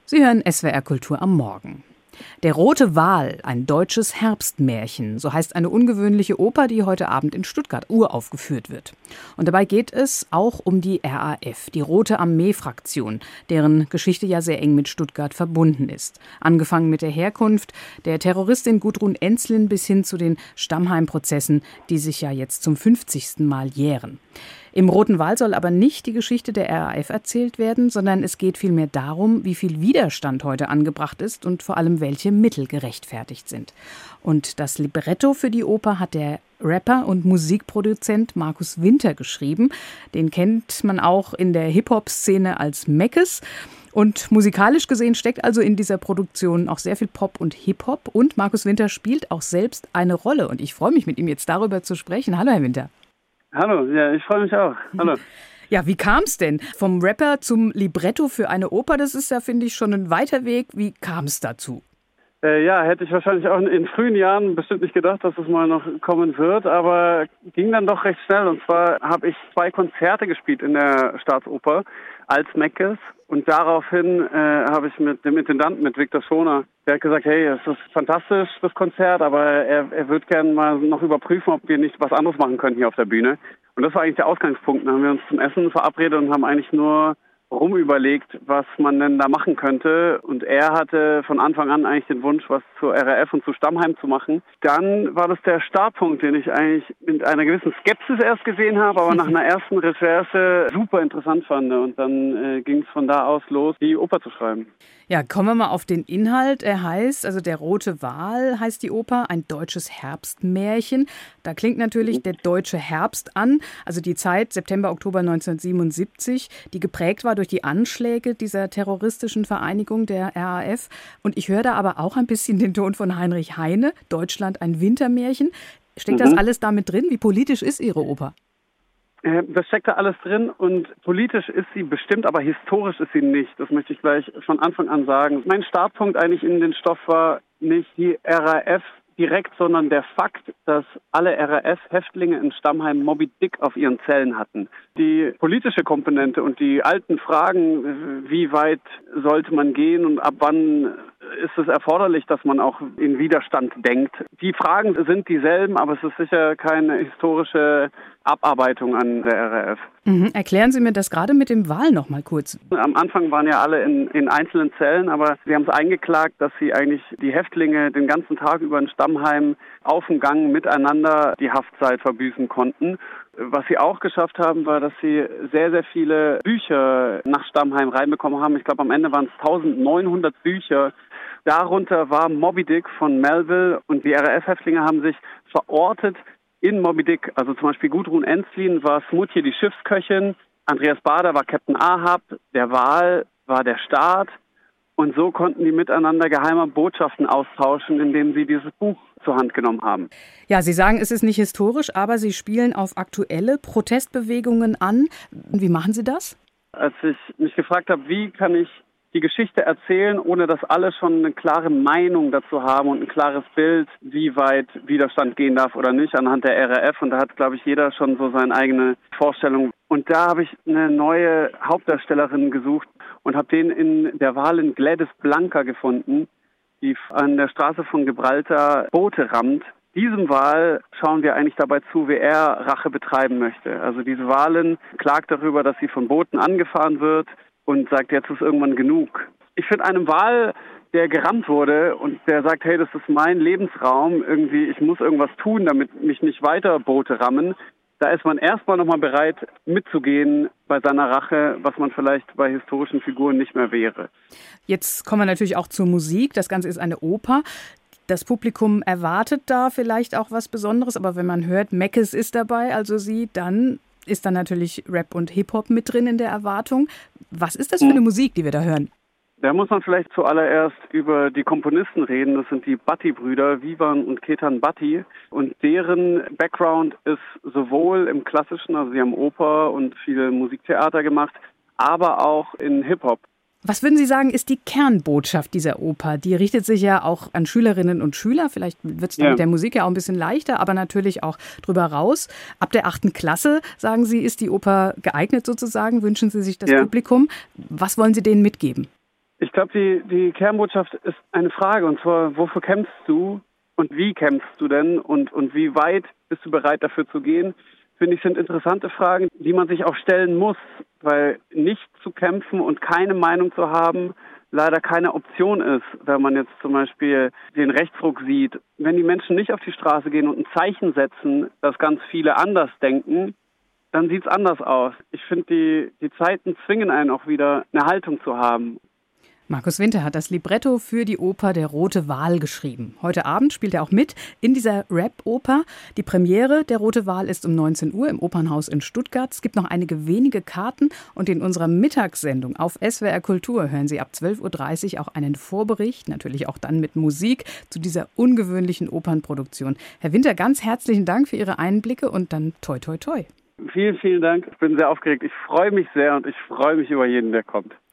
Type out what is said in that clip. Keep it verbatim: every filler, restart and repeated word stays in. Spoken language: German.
Sie hören S W R Kultur am Morgen. Der rote Wal, ein deutsches Herbstmärchen, so heißt eine ungewöhnliche Oper, die heute Abend in Stuttgart uraufgeführt wird. Und dabei geht es auch um die R A F, die Rote Armee-Fraktion, deren Geschichte ja sehr eng mit Stuttgart verbunden ist. Angefangen mit der Herkunft der Terroristin Gudrun Ensslin bis hin zu den Stammheim-Prozessen, die sich ja jetzt zum fünfzigsten Mal jähren. Im Roten Wal soll aber nicht die Geschichte der R A F erzählt werden, sondern es geht vielmehr darum, wie viel Widerstand heute angebracht ist und vor allem welche Mittel gerechtfertigt sind. Und das Libretto für die Oper hat der Rapper und Musikproduzent Markus Winter geschrieben. Den kennt man auch in der Hip-Hop-Szene als Meckes. Und musikalisch gesehen steckt also in dieser Produktion auch sehr viel Pop und Hip-Hop. Und Markus Winter spielt auch selbst eine Rolle. Und ich freue mich, mit ihm jetzt darüber zu sprechen. Hallo, Herr Winter. Hallo, ja, ich freue mich auch. Hallo. Ja, wie kam es denn? Vom Rapper zum Libretto für eine Oper, das ist ja, finde ich, schon ein weiter Weg. Wie kam es dazu? Äh, ja, hätte ich wahrscheinlich auch in frühen Jahren bestimmt nicht gedacht, dass es mal noch kommen wird, aber ging dann doch recht schnell. Und zwar habe ich zwei Konzerte gespielt in der Staatsoper als Meckes. Und daraufhin äh, habe ich mit dem Intendanten, mit Viktor Schoner, der hat gesagt, hey, es ist fantastisch, das Konzert, aber er, er würde gerne mal noch überprüfen, ob wir nicht was anderes machen können hier auf der Bühne. Und das war eigentlich der Ausgangspunkt. Dann haben wir uns zum Essen verabredet und haben eigentlich nur rumüberlegt, was man denn da machen könnte. Und er hatte von Anfang an eigentlich den Wunsch, was zur R A F und zu Stammheim zu machen. Dann war das der Startpunkt, den ich eigentlich mit einer gewissen Skepsis erst gesehen habe, aber nach einer ersten Recherche super interessant fand. Und dann äh, ging es von da aus los, die Oper zu schreiben. Ja, kommen wir mal auf den Inhalt. Er heißt, also der rote Wal heißt die Oper, ein deutsches Herbstmärchen. Da klingt natürlich der deutsche Herbst an, also die Zeit September, Oktober neunzehnhundertsiebenundsiebzig, die geprägt war durch die Anschläge dieser terroristischen Vereinigung der R A F. Und ich höre da aber auch ein bisschen den Ton von Heinrich Heine, Deutschland ein Wintermärchen. Steckt das Mhm. alles damit drin? Wie politisch ist Ihre Oper? Das steckt da alles drin und politisch ist sie bestimmt, aber historisch ist sie nicht. Das möchte ich gleich von Anfang an sagen. Mein Startpunkt eigentlich in den Stoff war nicht die R A F direkt, sondern der Fakt, dass alle R A F-Häftlinge in Stammheim Moby Dick auf ihren Zellen hatten. Die politische Komponente und die alten Fragen, wie weit sollte man gehen und ab wann ist es erforderlich, dass man auch in Widerstand denkt. Die Fragen sind dieselben, aber es ist sicher keine historische Abarbeitung an der R A F. Mhm. Erklären Sie mir das gerade mit dem Wal noch mal kurz. Am Anfang waren ja alle in, in einzelnen Zellen, aber sie haben es eingeklagt, dass sie eigentlich die Häftlinge den ganzen Tag über in Stammheim auf dem Gang miteinander die Haftzeit verbüßen konnten. Was sie auch geschafft haben, war, dass sie sehr, sehr viele Bücher nach Stammheim reinbekommen haben. Ich glaube, am Ende waren es eintausendneunhundert Bücher. Darunter war Moby Dick von Melville und die R A F-Häftlinge haben sich verortet in Moby Dick. Also zum Beispiel Gudrun Ensslin war Smutje, die Schiffsköchin, Andreas Baader war Captain Ahab, der Wal war der Staat. Und so konnten die miteinander geheime Botschaften austauschen, indem sie dieses Buch zur Hand genommen haben. Ja, Sie sagen, es ist nicht historisch, aber Sie spielen auf aktuelle Protestbewegungen an. Wie machen Sie das? Als ich mich gefragt habe, wie kann ich die Geschichte erzählen, ohne dass alle schon eine klare Meinung dazu haben und ein klares Bild, wie weit Widerstand gehen darf oder nicht, anhand der R A F. Und da hat, glaube ich, jeder schon so seine eigene Vorstellung. Und da habe ich eine neue Hauptdarstellerin gesucht und habe den in der Walin Gladys Blanca gefunden, die an der Straße von Gibraltar Boote rammt. Diesem Wal schauen wir eigentlich dabei zu, wie er Rache betreiben möchte. Also diese Walin klagt darüber, dass sie von Booten angefahren wird und sagt, jetzt ist irgendwann genug. Ich finde einem Wal, der gerammt wurde und der sagt, hey, das ist mein Lebensraum, irgendwie, ich muss irgendwas tun, damit mich nicht weiter Boote rammen, da ist man erstmal nochmal bereit, mitzugehen bei seiner Rache, was man vielleicht bei historischen Figuren nicht mehr wäre. Jetzt kommen wir natürlich auch zur Musik. Das Ganze ist eine Oper. Das Publikum erwartet da vielleicht auch was Besonderes, aber wenn man hört, Meckes ist dabei, also Sie, dann ist da natürlich Rap und Hip-Hop mit drin in der Erwartung. Was ist das für eine Musik, die wir da hören? Da muss man vielleicht zuallererst über die Komponisten reden. Das sind die Bhatti-Brüder, Vivan und Ketan Bhatti. Und deren Background ist sowohl im Klassischen, also sie haben Oper und viele Musiktheater gemacht, aber auch in Hip-Hop. Was würden Sie sagen, ist die Kernbotschaft dieser Oper? Die richtet sich ja auch an Schülerinnen und Schüler. Vielleicht wird es dann ja mit der Musik ja auch ein bisschen leichter, aber natürlich auch drüber raus. Ab der achten Klasse, sagen Sie, ist die Oper geeignet sozusagen? Wünschen Sie sich das ja. Publikum? Was wollen Sie denen mitgeben? Ich glaube, die, die Kernbotschaft ist eine Frage, und zwar, wofür kämpfst du und wie kämpfst du denn und, und wie weit bist du bereit dafür zu gehen? Finde ich, sind interessante Fragen, die man sich auch stellen muss, weil nicht zu kämpfen und keine Meinung zu haben leider keine Option ist, wenn man jetzt zum Beispiel den Rechtsruck sieht. Wenn die Menschen nicht auf die Straße gehen und ein Zeichen setzen, dass ganz viele anders denken, dann sieht es anders aus. Ich finde, die, die Zeiten zwingen einen auch wieder, eine Haltung zu haben. Markus Winter hat das Libretto für die Oper Der Rote Wal geschrieben. Heute Abend spielt er auch mit in dieser Rap-Oper. Die Premiere Der Rote Wal ist um neunzehn Uhr im Opernhaus in Stuttgart. Es gibt noch einige wenige Karten und in unserer Mittagssendung auf S W R Kultur hören Sie ab zwölf Uhr dreißig auch einen Vorbericht, natürlich auch dann mit Musik, zu dieser ungewöhnlichen Opernproduktion. Herr Winter, ganz herzlichen Dank für Ihre Einblicke und dann toi toi toi. Vielen, vielen Dank. Ich bin sehr aufgeregt. Ich freue mich sehr und ich freue mich über jeden, der kommt.